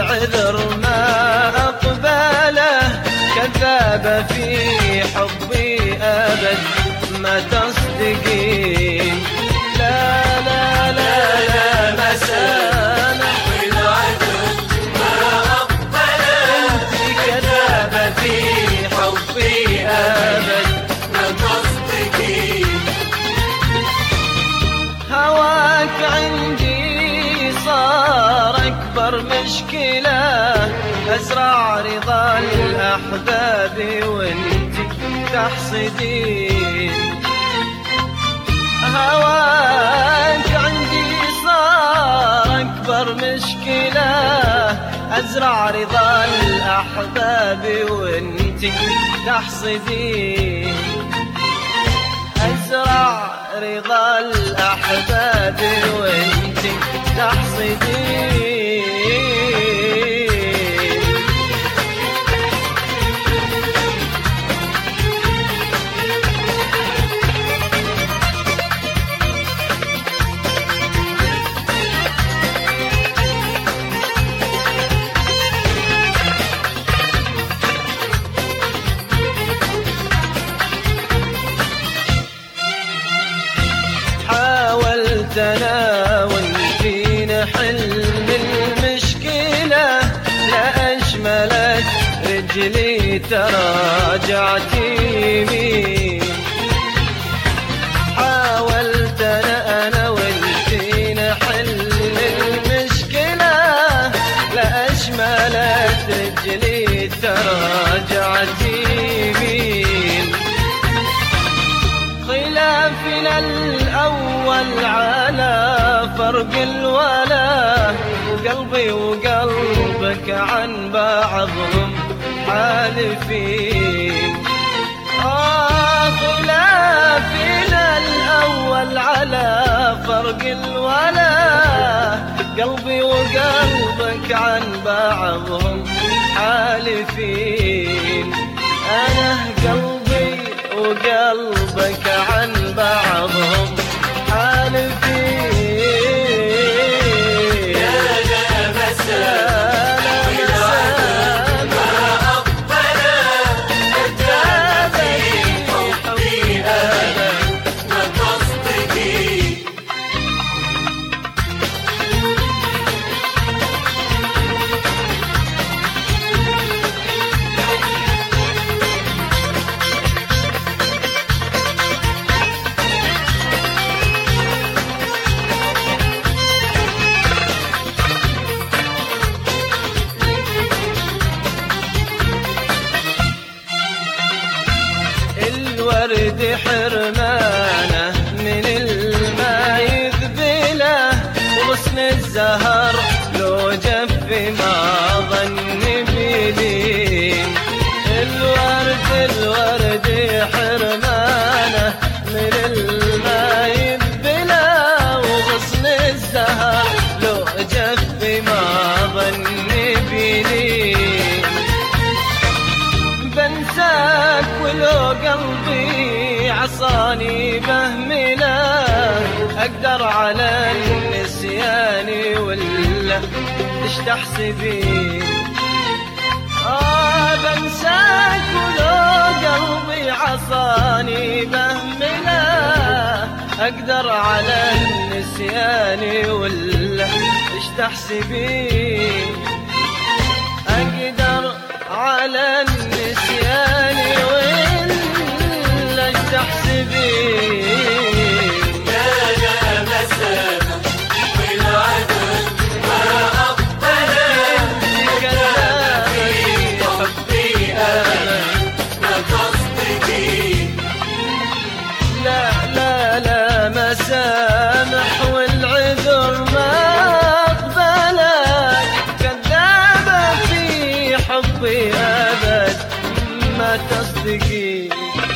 والعذر ما أقبله، كذاب في حبي أبد ما تصدقين. لا لا لا لا ما سامح والعذر ما أقبله، انت كذاب في حبي أبد ما تصدقين. هواك عندي صار أكبر مشكلة، أزرع رضا الأحباب وانت تحصدين. هواك عندي صار أكبر مشكلة، أزرع رضا الأحباب وانت تحصدين. أزرع رضا الأحباب وانت تحصدين. حاولت أنا وانتي نحل المشكلة، لا أشملت رجلي تراجعت يمين. حاولت أنا وانتي نحل المشكلة، لا أشملت رجلي تراجعت يمين. خلافنا الأول على فرق الولا، وقلبي وقلبك عن بعضهم حالفين. خلافنا الأول على فرق الولا، قلبي وقلبك عن بعضهم حالفين. أنا قلبي وقلبك عن بعضهم حالفين. يا لا مسامح والعذر ما أقبله، كذاب في حبي أبد ما تصدقين. الورد حرمانه من الماء يذبله، وغصن الزهر لو جف ما ظن بلين. الورد حرمانه من الماء يذبله، وغصن الزهر لو جف ما ظن بلين. بنساك ولو قلبي عصاني بهمله، أقدر على النسيان ولا إيش تحسبين. بنساك ولو قلبي عصاني بهمله، أقدر على النسيان ولا إيش تحسبين. أقدر على النسيان ولا إيش تحسبين. يا لا مسامح والعذر ما أقبله، كذاب في حبي أبد ما تصدقين. لا لا لا ما سامح والعذر ما أقبله، كذابة في حبي أبد ما تصدقين.